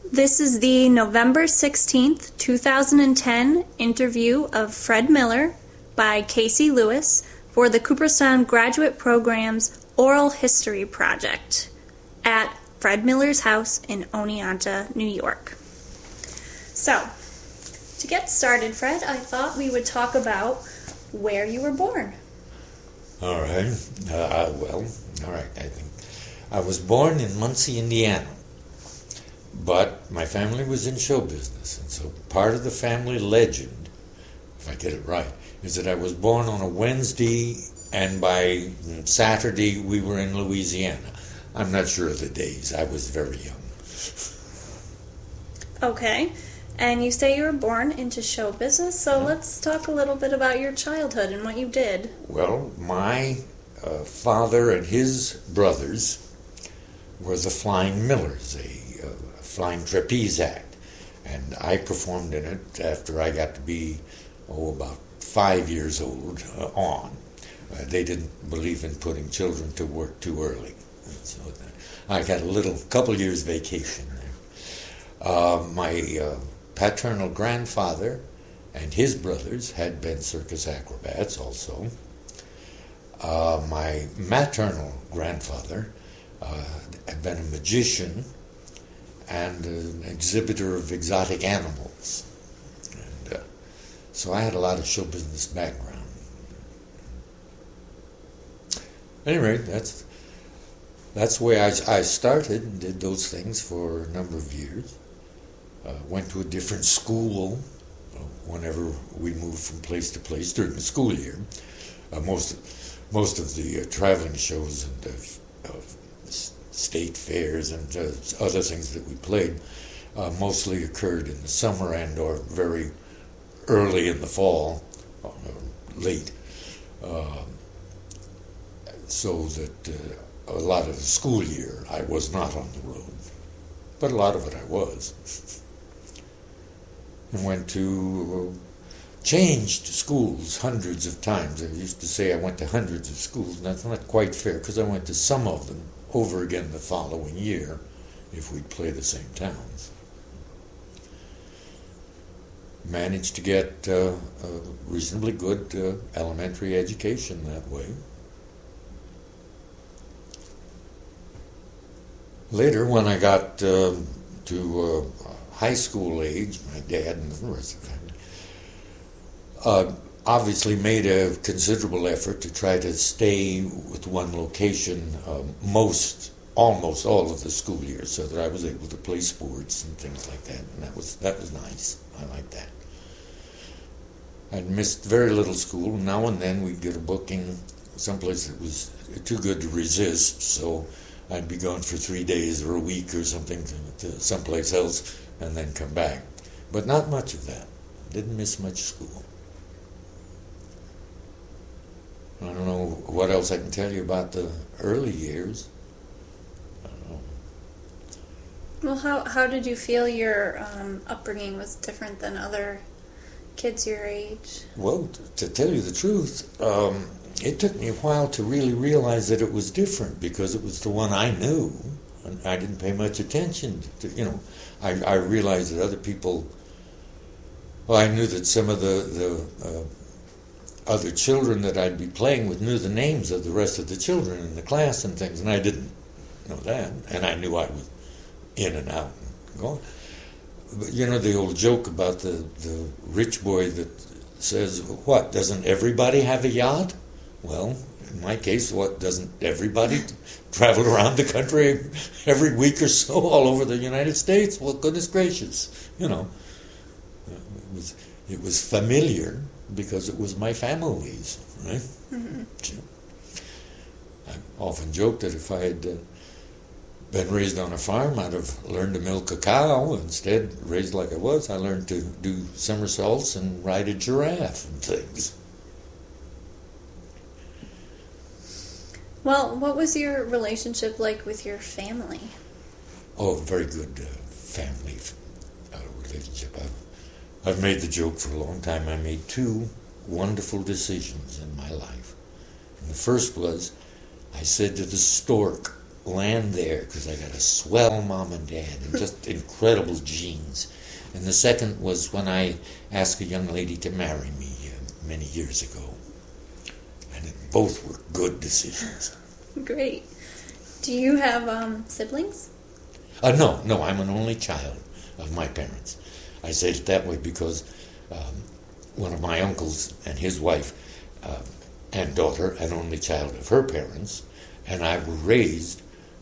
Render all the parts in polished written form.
This is the November 16th, 2010 interview of Fred Miller by Casey Lewis for the Cooperstown Graduate Program's Oral History Project at Fred Miller's house in Oneonta, New York. So, to get started, Fred, I thought we would talk about where you were born. All right. I think I was born in Muncie, Indiana. But my family was in show business, and so part of the family legend, if I get it right, is that I was born on a Wednesday, and by Saturday we were in Louisiana. I'm not sure of the days. I was very young. Okay. And you say you were born into show business, so let's talk a little bit about your childhood and what you did. Well, my father and his brothers were the Flying Millers, a flying trapeze act, and I performed in it after I got to be about 5 years old on. They didn't believe in putting children to work too early, so I got a couple years vacation there. My paternal grandfather and his brothers had been circus acrobats also. My maternal grandfather had been a magician and an exhibitor of exotic animals. And so I had a lot of show business background. Anyway, that's the way I started and did those things for a number of years. Went to a different school whenever we moved from place to place during the school year. Most of the traveling shows and state fairs and other things that we played mostly occurred in the summer and or very early in the fall, late, so that a lot of the school year I was not on the road, but a lot of it I was. And went to changed schools hundreds of times. I used to say I went to hundreds of schools, and that's not quite fair because I went to some of them over again the following year if we'd play the same towns. Managed to get a reasonably good elementary education that way. Later, when I got to high school age, my dad and the rest of the family obviously made a considerable effort to try to stay with one location almost all of the school year, so that I was able to play sports and things like that, and that was nice. I liked that. I'd missed very little school. Now and then we'd get a booking someplace that was too good to resist, so I'd be gone for 3 days or a week or something to someplace else and then come back. But not much of that. Didn't miss much school. I don't know what else I can tell you about the early years. I don't know. Well, how did you feel your upbringing was different than other kids your age? Well, to tell you the truth, it took me a while to really realize that it was different because it was the one I knew, and I didn't pay much attention to, I realized that other people, well, I knew that some of the other children that I'd be playing with knew the names of the rest of the children in the class and things, and I didn't know that, and I knew I was in and out and going. But the old joke about the rich boy that says, what, doesn't everybody have a yacht? Well, in my case, what, doesn't everybody travel around the country every week or so all over the United States? Well, goodness gracious, it was familiar because it was my family's, right? Mm-hmm. I often joke that if I had been raised on a farm, I'd have learned to milk a cow. Instead, raised like I was, I learned to do somersaults and ride a giraffe and things. Well, what was your relationship like with your family? Oh, very good family relationship. I've made the joke for a long time. I made 2 wonderful decisions in my life. And the first was, I said to the stork, land there because I got a swell mom and dad and just incredible genes. And the second was when I asked a young lady to marry me many years ago. And both were good decisions. Great. Do you have siblings? No, I'm an only child of my parents. I say it that way because one of my uncles and his wife and daughter, an only child of her parents, and I were raised,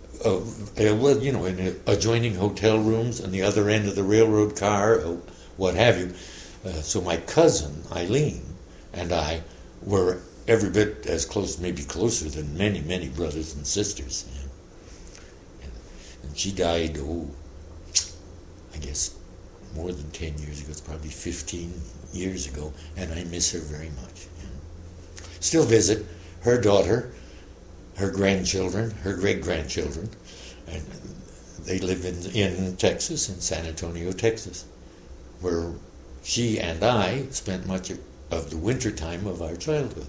in adjoining hotel rooms on the other end of the railroad car, or what have you. So my cousin, Eileen, and I were every bit as close, maybe closer than many, many brothers and sisters. And she died, I guess more than 10 years ago. It's probably 15 years ago, and I miss her very much. Still visit her daughter, her grandchildren, her great-grandchildren, and they live in Texas, in San Antonio, Texas, where she and I spent much of the winter time of our childhood.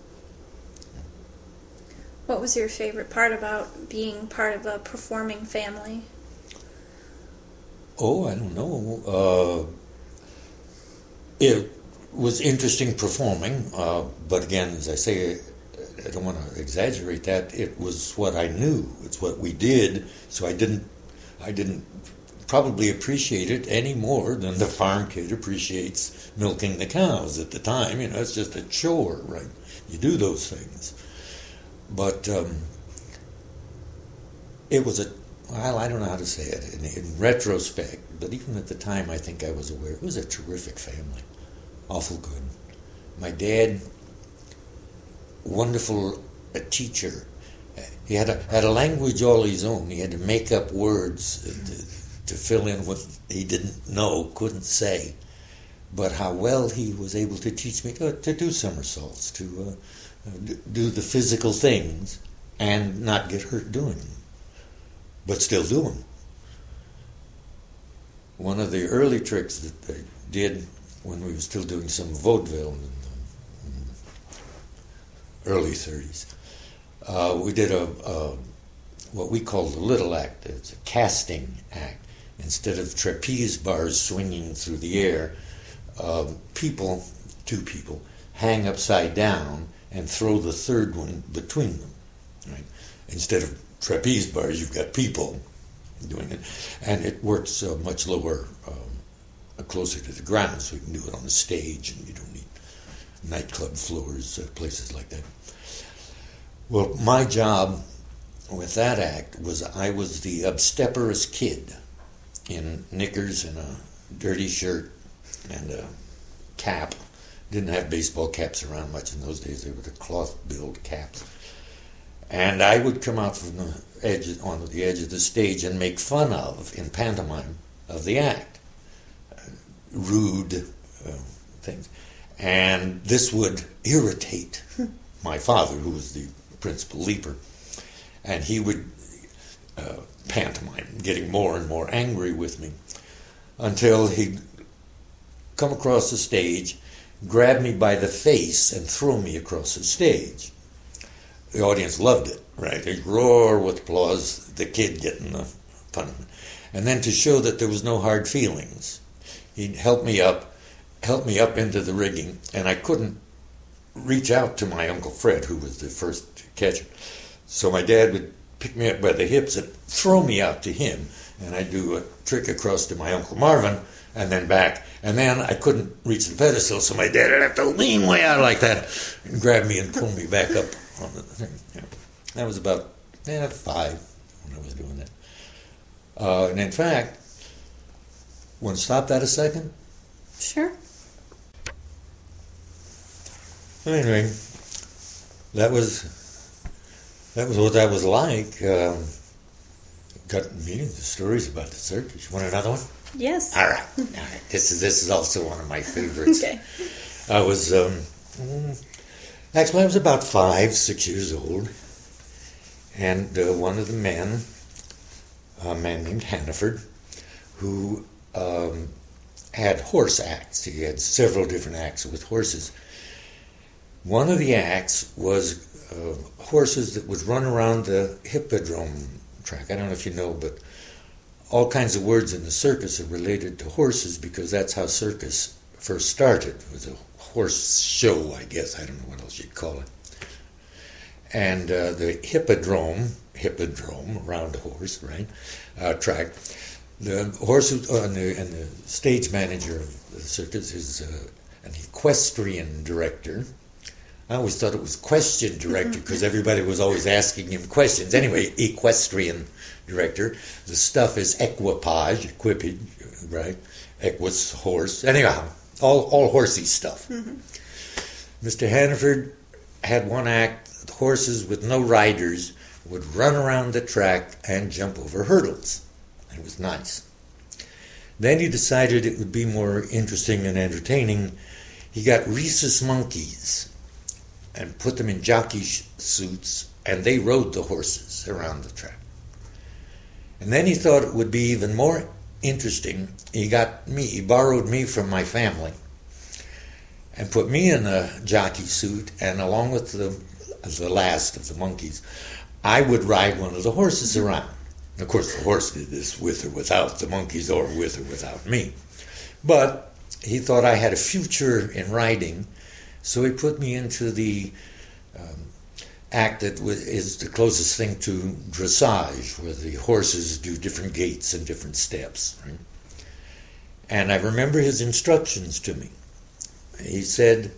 What was your favorite part about being part of a performing family? I don't know. It was interesting performing, but again, as I say, I don't want to exaggerate that. It was what I knew. It's what we did. So I didn't probably appreciate it any more than the farm kid appreciates milking the cows at the time. It's just a chore, right? You do those things. But it was I don't know how to say it in retrospect, but even at the time I think I was aware it was a terrific family. Awful good. My dad, wonderful teacher. He had a language all his own. He had to make up words to fill in what he didn't know, couldn't say. But how well he was able to teach me to do somersaults, to do the physical things and not get hurt doing them, but still do them. One of the early tricks that they did when we were still doing some vaudeville in the early 30s, we did what we called a little act. It's a casting act. Instead of trapeze bars swinging through the air, two people, hang upside down and throw the third one between them. Right? Instead of trapeze bars, you've got people doing it, and it works much lower, closer to the ground, so you can do it on the stage, and you don't need nightclub floors, places like that. Well, my job with that act was I was the obstreperous kid in knickers and a dirty shirt and a cap. Didn't have baseball caps around much in those days. They were the cloth-billed caps. And I would come out from the edge, on the edge of the stage and make fun of, in pantomime, of the act. Rude things. And this would irritate my father, who was the principal leaper. And he would pantomime, getting more and more angry with me, until he'd come across the stage, grab me by the face, and throw me across the stage. The audience loved it, right? They'd roar with applause, the kid getting the punishment. And then to show that there was no hard feelings, he'd help me up into the rigging, and I couldn't reach out to my Uncle Fred, who was the first catcher. So my dad would pick me up by the hips and throw me out to him, and I'd do a trick across to my Uncle Marvin, and then back. And then I couldn't reach the pedestal, so my dad would have to lean way out like that and grab me and pull me back up on the thing. Yeah. That was about 5 when I was doing that. And in fact, want to stop that a second? Sure. Anyway, that was what that was like. Got millions of stories about the circus. You want another one? Yes. All right. This is also one of my favorites. Okay. I was actually I was about 5, 6 years old, and one of the men, a man named Hannaford, who had horse acts. He had several different acts with horses. One of the acts was horses that would run around the hippodrome track. I don't know if you know, but all kinds of words in the circus are related to horses because that's how circus first started. It was a horse show, I guess. I don't know what else you'd call it. And the hippodrome, round horse, right, track. The horse and the stage manager of the circus is an equestrian director. I always thought it was question director because everybody was always asking him questions. Anyway, equestrian director. The stuff is equipage, right? Equus, horse. Anyhow, all horsey stuff. Mr. Hannaford had one act. The horses with no riders would run around the track and jump over hurdles. It was nice. Then he decided it would be more interesting and entertaining. He got rhesus monkeys and put them in jockey suits, and they rode the horses around the track. And then he thought it would be even more interesting. He borrowed me from my family and put me in a jockey suit, and along with the last of the monkeys, I would ride one of the horses around. Of course, the horse did this with or without the monkeys, or with or without me. But he thought I had a future in riding, so he put me into the act that is the closest thing to dressage, where the horses do different gaits and different steps. Right? And I remember his instructions to me. He said,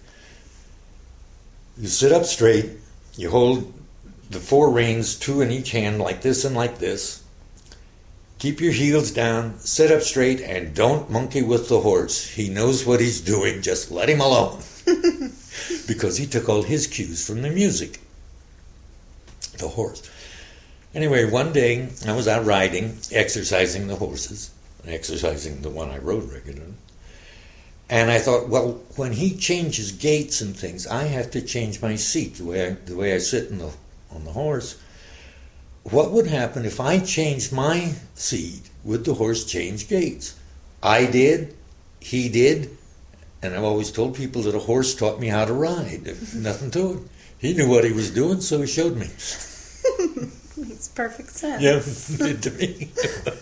you sit up straight, you hold the 4 reins, 2 in each hand, like this and like this. Keep your heels down, sit up straight, and don't monkey with the horse. He knows what he's doing, just let him alone. Because he took all his cues from the music. The horse. Anyway, one day I was out riding, exercising the horses, exercising the one I rode regularly. And I thought, well, when he changes gaits and things, I have to change my seat, the way I sit on the horse. What would happen if I changed my seat? Would the horse change gaits? I did, he did, and I've always told people that a horse taught me how to ride. Nothing to it. He knew what he was doing, so he showed me. Makes perfect sense. Yeah, it did to me.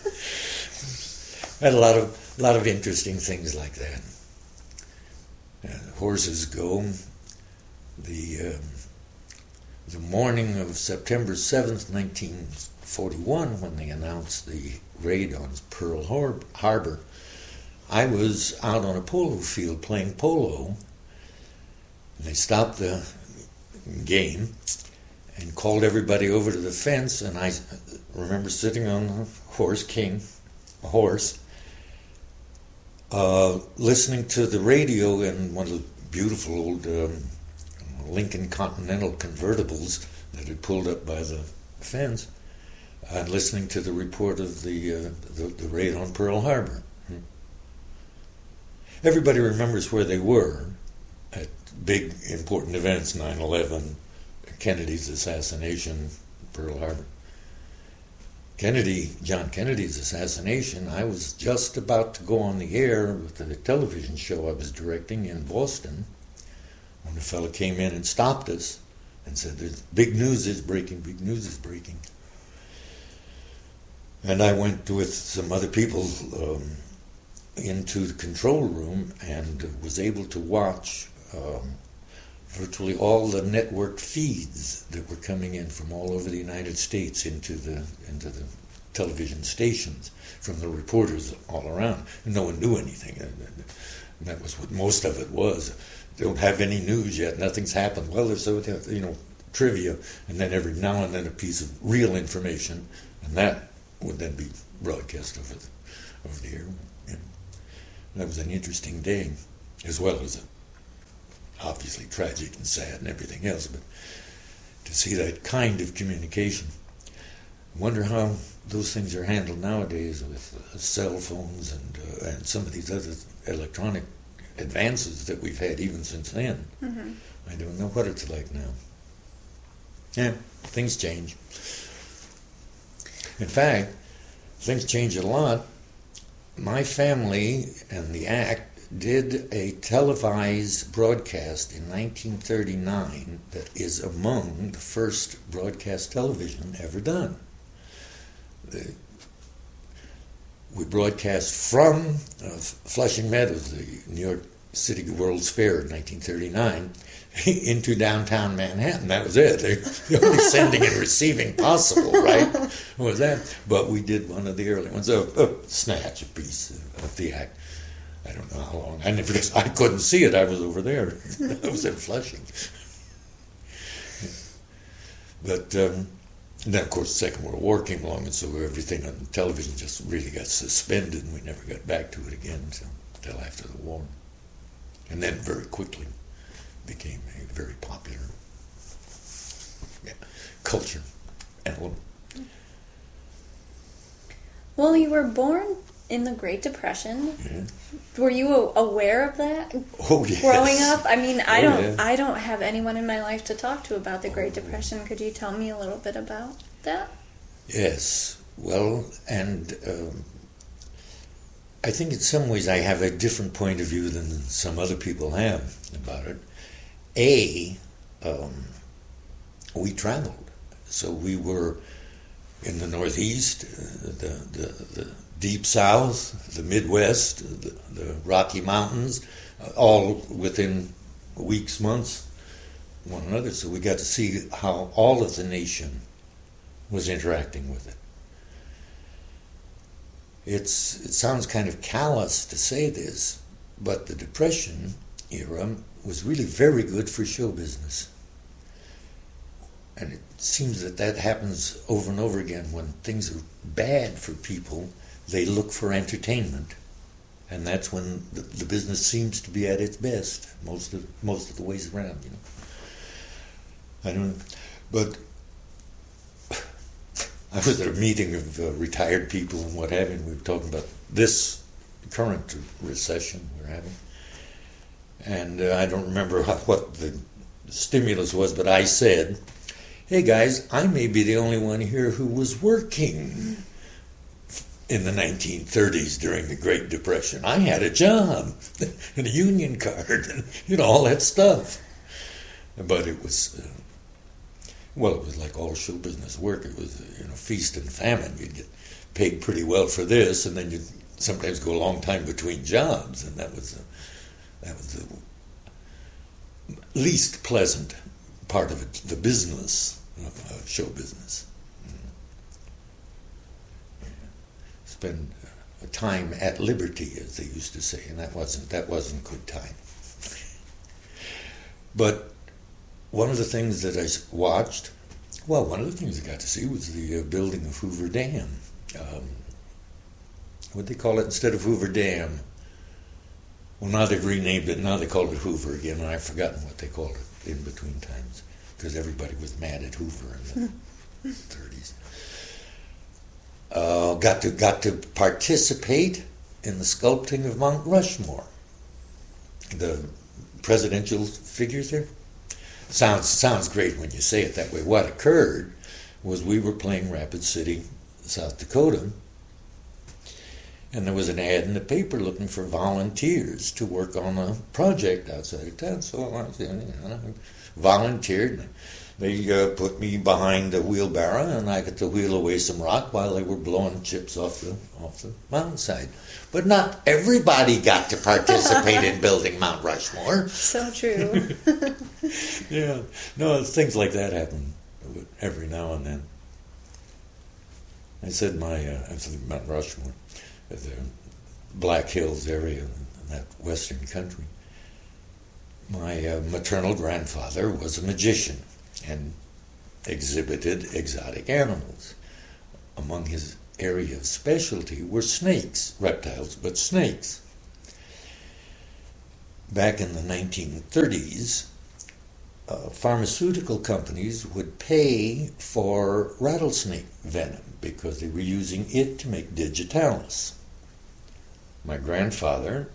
I had a lot of interesting things like that. Horses go. The morning of September 7th, 1941, when they announced the raid on Pearl Harbor, I was out on a polo field playing polo. And they stopped the game and called everybody over to the fence, and I remember sitting on the horse, listening to the radio in one of the beautiful old Lincoln Continental convertibles that had pulled up by the fence, and listening to the report of the raid on Pearl Harbor. Everybody remembers where they were at big important events, 9/11, Kennedy's assassination, Pearl Harbor. John Kennedy's assassination, I was just about to go on the air with the television show I was directing in Boston when a fellow came in and stopped us and said, "There's big news is breaking, big news is breaking." And I went with some other people into the control room and was able to watch virtually all the network feeds that were coming in from all over the United States into the television stations from the reporters all around. And no one knew anything. And that was what most of it was. They don't have any news yet. Nothing's happened. Well, there's trivia, and then every now and then a piece of real information, and that would then be broadcast over the air. Yeah. That was an interesting day, as well as obviously tragic and sad and everything else, but to see that kind of communication. I wonder how those things are handled nowadays with cell phones and some of these other electronic advances that we've had even since then. Mm-hmm. I don't know what it's like now. Yeah, things change. In fact, things change a lot. My family and the act did a televised broadcast in 1939 that is among the first broadcast television ever done. We broadcast from Flushing Meadows, the New York City World's Fair in 1939, into downtown Manhattan. That was it. The only sending and receiving possible, right, was that. But we did one of the early ones, a snatch, a piece of the act. I don't know how long. I couldn't see it. I was over there. I was in Flushing. But then, of course, the Second World War came along, and so everything on television just really got suspended, and we never got back to it again until after the war. And then very quickly became a very popular culture element. Well, you were born in the Great Depression. Yeah. Were you aware of that? Oh, yes. Growing up? I mean, Yeah. I don't have anyone in my life to talk to about the Great Depression. Could you tell me a little bit about that? Yes. Well, and I think in some ways I have a different point of view than some other people have about it. We traveled. So we were in the Northeast, the Deep South, the Midwest, the Rocky Mountains, all within weeks, months, one another. So we got to see how all of the nation was interacting with it. It sounds kind of callous to say this, but the Depression era was really very good for show business. And it seems that happens over and over again. When things are bad for people, they look for entertainment. And that's when the business seems to be at its best, most of the ways around, you know. But I was at a meeting of retired people and what have you, and we were talking about this current recession we're having. And I don't remember what the stimulus was, but I said, hey guys, I may be the only one here who was working in the 1930s during the Great Depression. I had a job and a union card and, you know, all that stuff. But it was, it was like all show business work. It was, feast and famine. You'd get paid pretty well for this, and then you'd sometimes go a long time between jobs, and that was the least pleasant part of it, the business of show business. Spend time at liberty, as they used to say, and that wasn't good time. But one of the things that I watched, one of the things I got to see was the building of Hoover Dam. What they call it instead of Hoover Dam? Well, now they've renamed it. Now they call it Hoover again, and I've forgotten what they called it in between times because everybody was mad at Hoover in the 30s. Got to participate in the sculpting of Mount Rushmore. The presidential figures there. Sounds great when you say it that way. What occurred was we were playing Rapid City, South Dakota, and there was an ad in the paper looking for volunteers to work on a project outside of town. So I volunteered. They put me behind the wheelbarrow, and I got to wheel away some rock while they were blowing chips off the mountainside. But not everybody got to participate in building Mount Rushmore. So true. Yeah. No, things like that happen every now and then. I said Mount Rushmore, the Black Hills area in that western country. My maternal grandfather was a magician and exhibited exotic animals. Among his area of specialty were snakes, reptiles, but snakes. Back in the 1930s, pharmaceutical companies would pay for rattlesnake venom because they were using it to make digitalis. My grandfather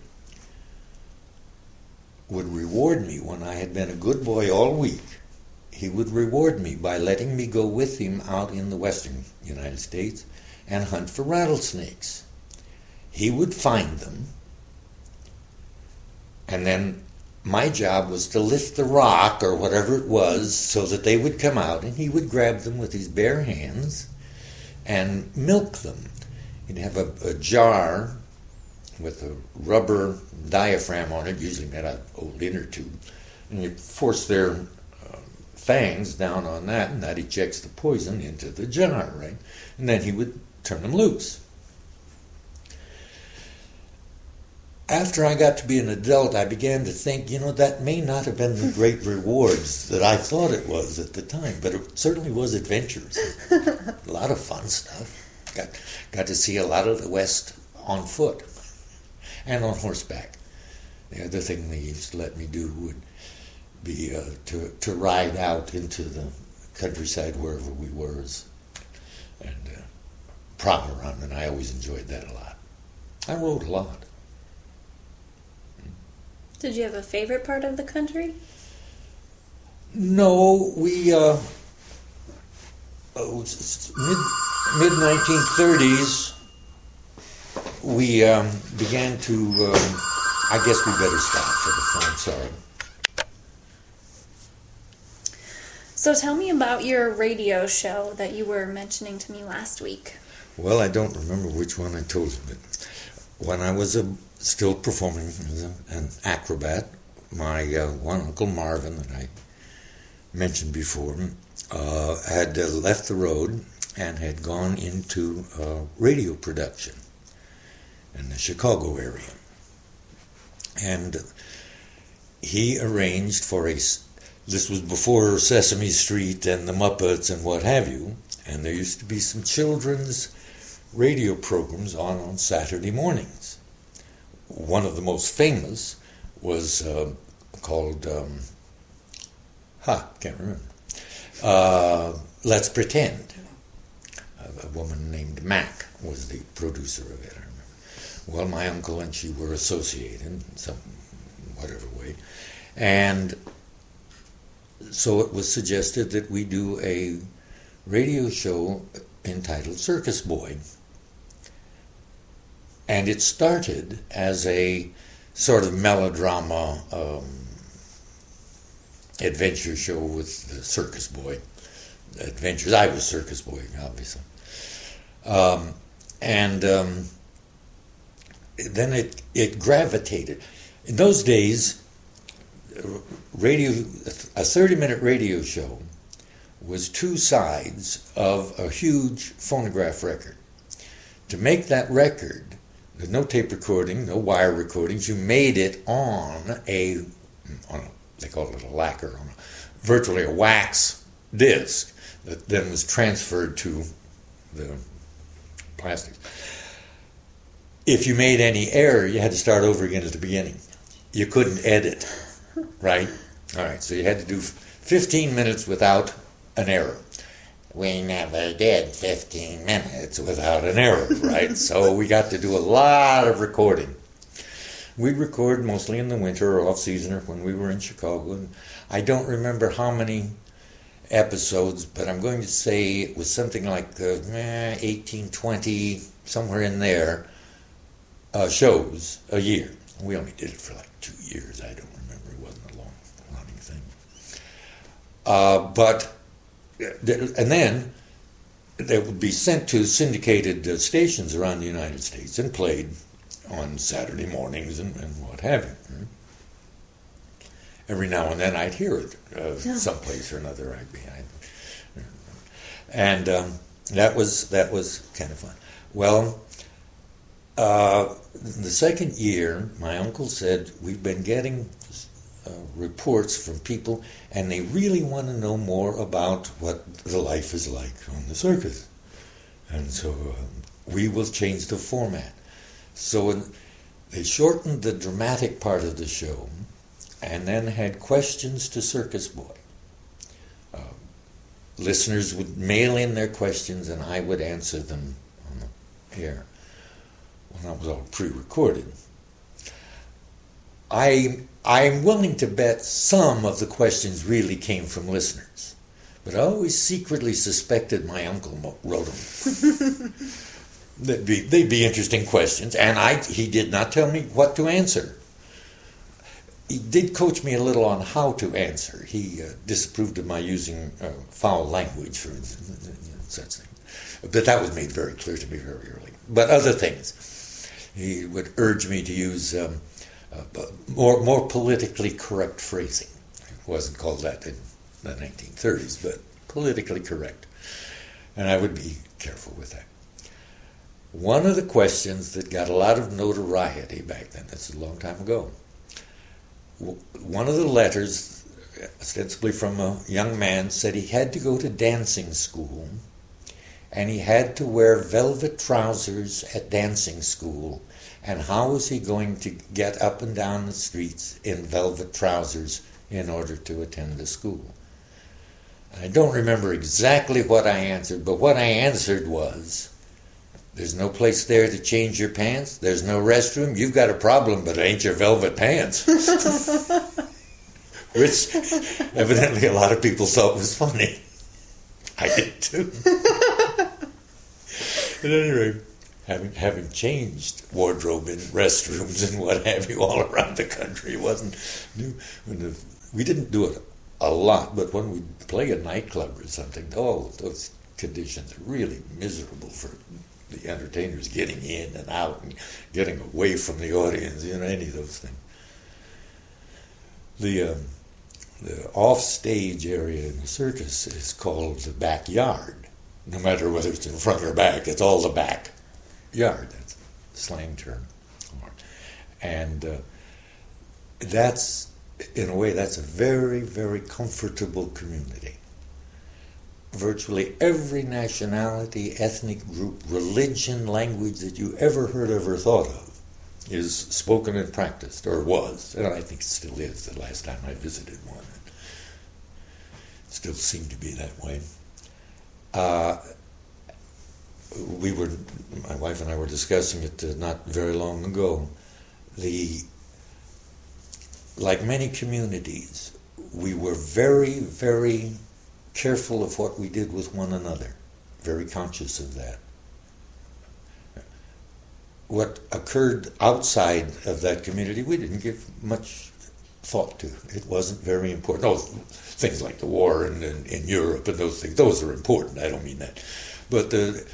would reward me when I had been a good boy all week. He would reward me by letting me go with him out in the western United States and hunt for rattlesnakes. He would find them, And then my job was to lift the rock or whatever it was so that they would come out, and he would grab them with his bare hands and milk them. He'd have a jar with a rubber diaphragm on it, usually made out of old inner tube, and you'd force their fangs down on that, and that ejects the poison into the jar, right? And then he would turn them loose. After I got to be an adult, I began to think, that may not have been the great rewards that I thought it was at the time, but it certainly was adventures. A lot of fun stuff. Got to see a lot of the West on foot and on horseback. The other thing they used to let me do would be to ride out into the countryside wherever we were and prod around, and I always enjoyed that a lot. I rode a lot. Did you have a favorite part of the country? No, we mid-1930s we began to. I guess we better stop for the phone. Sorry. So tell me about your radio show that you were mentioning to me last week. Well, I don't remember which one I told you, but when I was still performing as an acrobat, my one Uncle Marvin that I mentioned before had left the road and had gone into radio production in the Chicago area. And he arranged for this was before Sesame Street and the Muppets and what have you, and there used to be some children's radio programs on Saturday mornings. One of the most famous was called, can't remember, Let's Pretend. A woman named Mac was the producer of it, I remember. Well, my uncle and she were associated in some whatever way, and so it was suggested that we do a radio show entitled Circus Boy. And it started as a sort of melodrama adventure show with the Circus Boy adventures. I was Circus Boy, obviously. Then it gravitated. In those days, a 30-minute radio show was two sides of a huge phonograph record. To make that record, there's no tape recording, no wire recordings. You made it on they call it a lacquer, virtually a wax disc that then was transferred to the plastics. If you made any error, you had to start over again at the beginning. You couldn't edit, right? All right, so you had to do 15 minutes without an error. We never did 15 minutes without an error, right? So we got to do a lot of recording. We'd record mostly in the winter or off-season or when we were in Chicago. And I don't remember how many episodes, but I'm going to say it was something like 18, 20, somewhere in there, shows a year. We only did it for like 2 years. I don't remember. It wasn't a long-running thing. And then they would be sent to syndicated stations around the United States and played on Saturday mornings and what have you. Every now and then I'd hear it someplace or another. And that was kind of fun. Well, the second year, my uncle said, we've been getting reports from people, and they really want to know more about what the life is like on the circus. And so we will change the format. So they shortened the dramatic part of the show and then had questions to Circus Boy. Listeners would mail in their questions and I would answer them on the air. Well, that was all pre-recorded. I'm willing to bet some of the questions really came from listeners, but I always secretly suspected my uncle wrote them. They'd be interesting questions, and he did not tell me what to answer. he did coach me a little on how to answer. He disapproved of my using foul language, for such things. But that was made very clear to me very early. But other things, he would urge me to use more politically correct phrasing. It wasn't called that in the 1930s, but politically correct. And I would be careful with that. One of the questions that got a lot of notoriety back then, that's a long time ago, one of the letters, ostensibly from a young man, said he had to go to dancing school and he had to wear velvet trousers at dancing school, and how was he going to get up and down the streets in velvet trousers in order to attend the school? I don't remember exactly what I answered, but what I answered was, there's no place there to change your pants. There's no restroom. You've got a problem, but it ain't your velvet pants. Which evidently a lot of people thought was funny. I did too. At any rate, having changed wardrobe in restrooms and what have you all around the country, it wasn't new. We didn't do it a lot, but when we play a nightclub or something, those conditions are really miserable for the entertainers getting in and out and getting away from the audience, any of those things. The off-stage area in the circus is called the backyard. No matter whether it's in front or back, it's all the back yard. That's a slang term. And that's, in a way, that's a very, very comfortable community. Virtually every nationality, ethnic group, religion, language that you ever heard of or thought of is spoken and practiced, or was, and I think it still is. The last time I visited one, it still seemed to be that way. My wife and I were discussing it not very long ago. Like many communities, we were very, very careful of what we did with one another, very conscious of that. What occurred outside of that community, we didn't give much thought to. It wasn't very important. Oh, things like the war in Europe and those things, those are important. I don't mean that. But the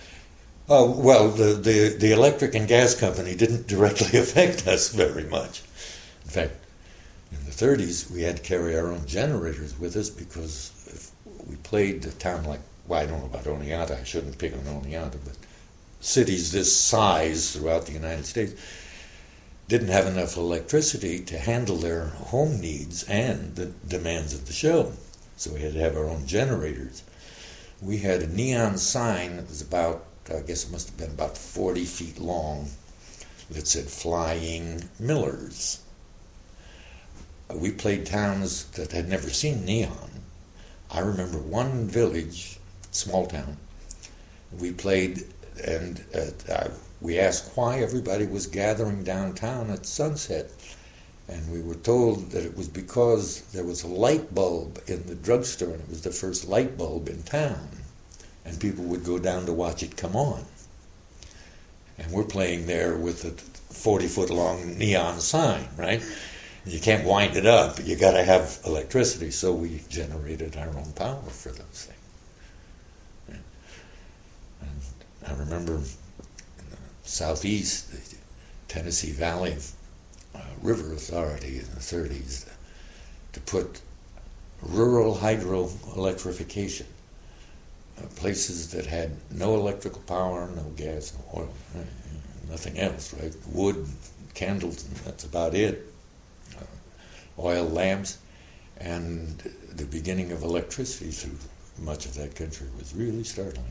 electric and gas company didn't directly affect us very much. In fact, in the 30s, we had to carry our own generators with us because if we played a town like, I don't know about Oneonta, I shouldn't pick on Oneonta, but cities this size throughout the United States didn't have enough electricity to handle their home needs and the demands of the show. So we had to have our own generators. We had a neon sign that was about, I guess it must have been about 40 feet long, that said Flying Millers. We played towns that had never seen neon. I remember one village, small town, we played, and we asked why everybody was gathering downtown at sunset, and we were told that it was because there was a light bulb in the drugstore, and it was the first light bulb in town, and people would go down to watch it come on. And we're playing there with a 40-foot-long neon sign, right? You can't wind it up. You got to have electricity, so we generated our own power for those things. And I remember in the southeast, the Tennessee Valley River Authority in the 30s to put rural hydroelectrification, places that had no electrical power, no gas, no oil, nothing else, right? Wood, candles, and that's about it. Oil lamps, and the beginning of electricity through much of that country was really startling.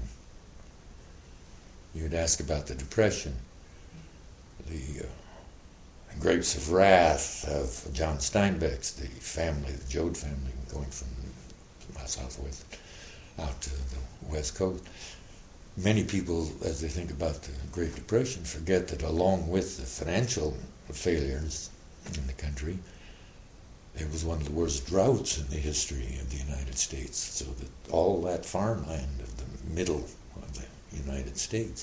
You'd ask about the Depression, the Grapes of Wrath of John Steinbeck's, the family, the Joad family, going from the southwest out to the west coast. Many people, as they think about the Great Depression, forget that along with the financial failures in the country, it was one of the worst droughts in the history of the United States, so that all that farmland of the middle of the United States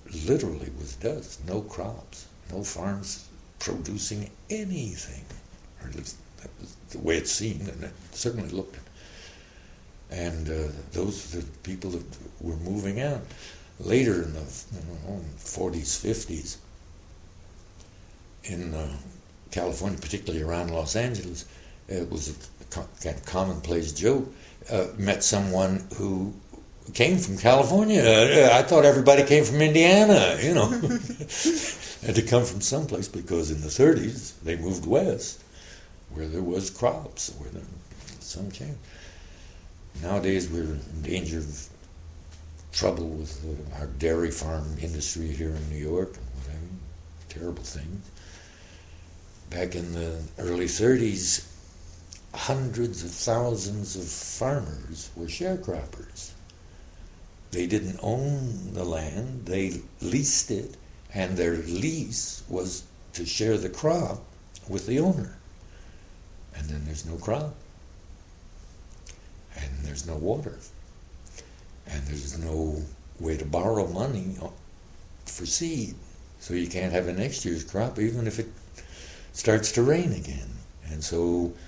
literally was dust, no crops, no farms producing anything. or at least that was the way it seemed, and it certainly looked it. And those are the people that were moving out. Later in the 40s, 50s, in California, particularly around Los Angeles, it was a kind of commonplace joke. Met someone who came from California. I thought everybody came from Indiana, you know. Had to come from someplace because in the 30s they moved west, where there was crops, where the sun changed. Nowadays we're in danger of trouble with our dairy farm industry here in New York and whatever. Terrible things. Back in the early 30s, hundreds of thousands of farmers were sharecroppers. They didn't own the land, they leased it, and their lease was to share the crop with the owner. And then there's no crop. And there's no water. And there's no way to borrow money for seed. So you can't have a next year's crop even if it starts to rain again. And so